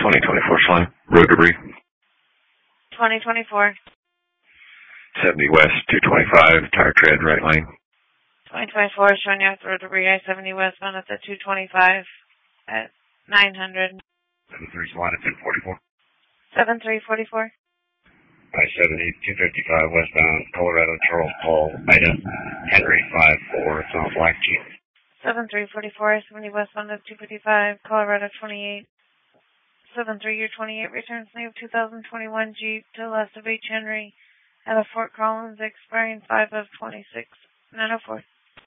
2024 Slime. Road debris. 2024. 70 West, 225, tire tread, right lane. 2024, showing you road debris, I-70 westbound at the 225 at 900. 73 Salina, 1044. 7344. I-70, 255 westbound, Colorado, Charles Paul, Ida, Henry, 54, it's on a black Jeep. 7344, I-70 westbound at 255, Colorado 28. 73, year 28, returns new 2021 Jeep to west of H. Henry at a Fort Collins, expiring 5 of 26, 904.